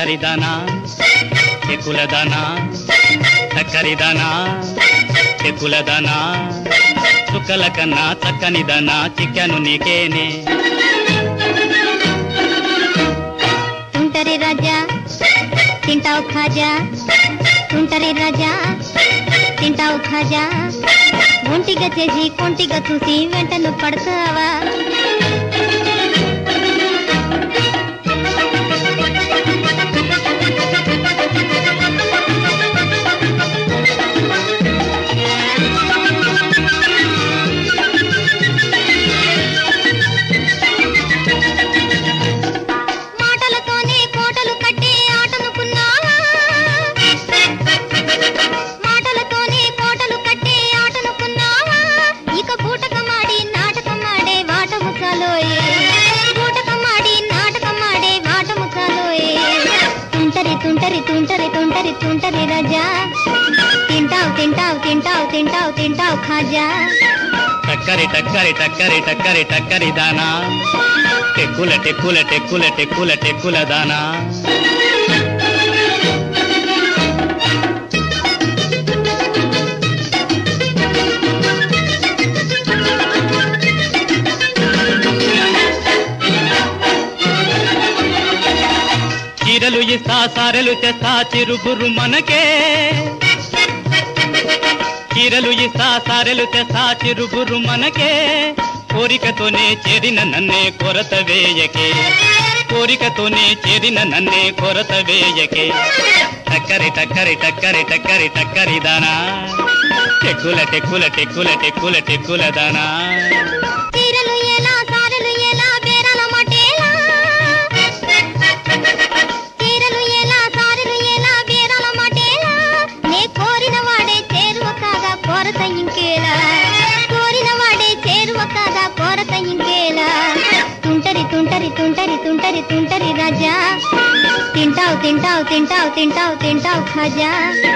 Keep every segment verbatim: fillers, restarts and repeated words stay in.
చక్కరిదానా చెక్కులదానా చక్కరిదానా చెక్కులదానా చుక్కల కన్నా చక్కనిదానా చిక్కాను నీకేనే తుంటరి రాజా తింటావు ఖాజా తుంటరి రాజా తింటావు ఖాజా ఒంటిగా చేసి కొంటిగా చూసి వెంటను పడతావా మాటలతోనే కోటలు కట్టే ఆటనుకున్నావా మాటలతోనే కోటలు కట్టే ఆటనుకున్నావా ఇక బూటకమాడి నాటకమాడే వాటము చాలోయే బూటకమాడి నాటకమాడే వాటము చాలోయే తుంటరి తుంటరి తుంటరి తుంటరి తుంటరి రాజా తింటావు తింటావు తింటావు తింటావు తింటావు ఖాజా టక్కరి టక్కరి టక్కరి టక్కరి టక్కరి దానా టెక్కుల టెక్కుల టెక్కుల టెక్కుల టెక్కుల దానా చీరలు ఇస్తా సారెలు తెస్తా చిరుగురు మనకే చీరలు ఇస్తా సారెలు తెస్తా చిరుగురు మనకే కోరికతోనే చేరిన నన్నే కొరత వేయకే కోరికతోనే చేరిన నన్నే కొరత వేయకే టక్కరి టక్కరి టక్కరి టక్కరి టక్కరి దానా టెక్కుల టెక్కుల టెక్కుల టెక్కుల టెక్కుల దానా చీరలు ఎలా సారెలు ఎలా బేరాల మటేలా చీరలు ఎలా సారెలు ఎలా బేరాల మటేలా నే కోరిన వాడే చేరువ కాగా కొరత ఇంకేలా కోరిన వాడే చేరువ కాగా కొరత ఇంకేలా తుంటరి తుంటరి తుంటరి తుంటరి తుంటరి రాజా తింటావు తింటావు తింటావు తింటావు తింటావు ఖాజా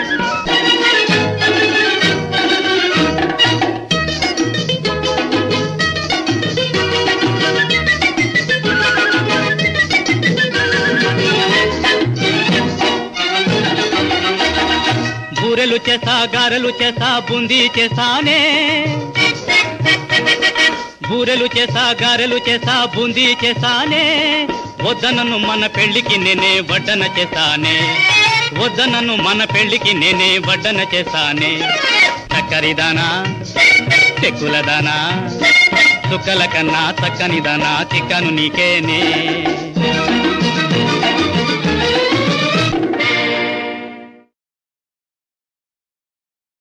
బూరెలు చేసా గారెలు చేసా బూందీ చేసానే బూరెలు చేసా గారెలు చేసా బూందీ చేసానే వద్దనను మన పెళ్లికి నేనే వడ్డన చేసానే వద్దనను మన పెళ్లికి నేనే వడ్డన చేసానే చక్కరిదానా చెక్కులదానా చుక్కల కన్నా చక్కనిదానా చిక్కను నీకేనే